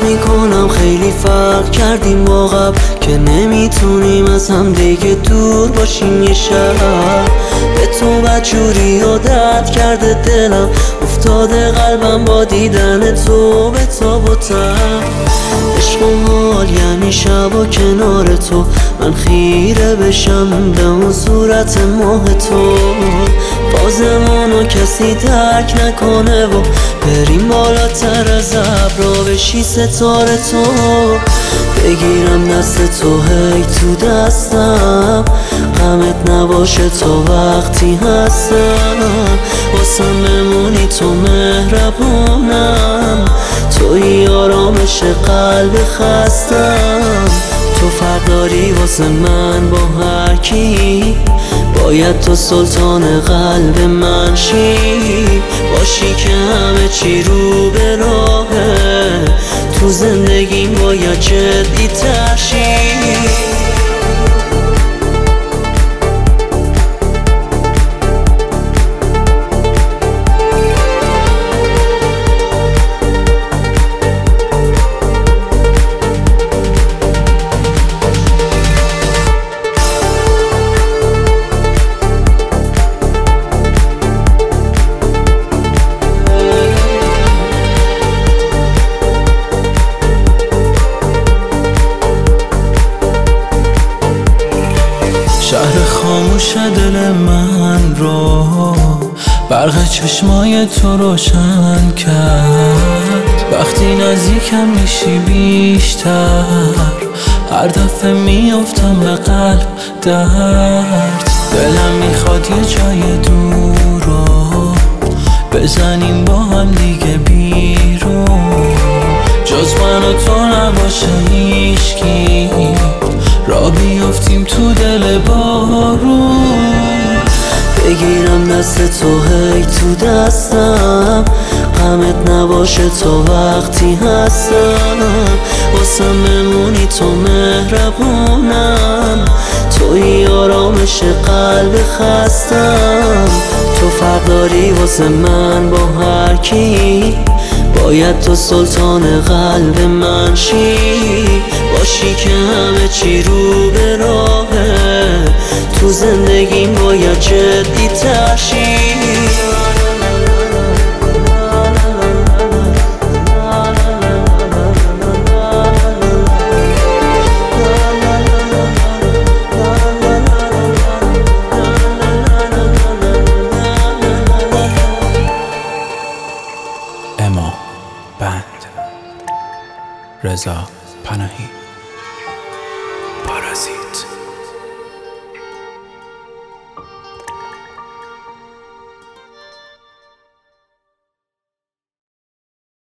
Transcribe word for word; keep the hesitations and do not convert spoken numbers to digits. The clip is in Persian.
میکنم خیلی فرق کردیم با قبل که نمیتونیم از هم دیگه دور باشیم یه شب. به تو بدجوری عادت کرده دلم، افتاده قلبم با دیدن تو به تاب و تب. عشق و حال یعنی شب و کنار تو، من خیره بشم به اون صورت ماه تو. بازمونو کسی درک نکنه و بریم بالاتر از ابرا بشی ستاره تو. بگیرم دست تو هی تو دستم، غمت نباشه تا وقتی هستم. واسم بمونی تو مهربونم، توی آرامش قلب خستم. تو فرق داری واسه من با هر کی، باید تو سلطان قلب من شی. باشی که همه چی رو به راهه، تو زندگیم باید جدی تر شی. شهر خاموش دل من رو برق چشمای تو روشن کرد. وقتی نزدیکم میشی بیشتر، هر دفعه میافتم به قلب درد. دلم میخواد یه جای دور رو بزنیم با هم دیگه بیرون، جز من و تو نباشه هیچکی، را بیافتیم تو دل بارون. بگیرم دست تو هی تو دستم، غمت نباشه تا وقتی هستم. واسم بمونی تو مهربونم، توی آرامش قلب خستم. تو فرق داری واسه من با هر کی، باید تو سلطان قلب من شی. باشی که همه چی رو به راهه، تو زندگیم باید جدی تر شی. اما بند رضا پناهی.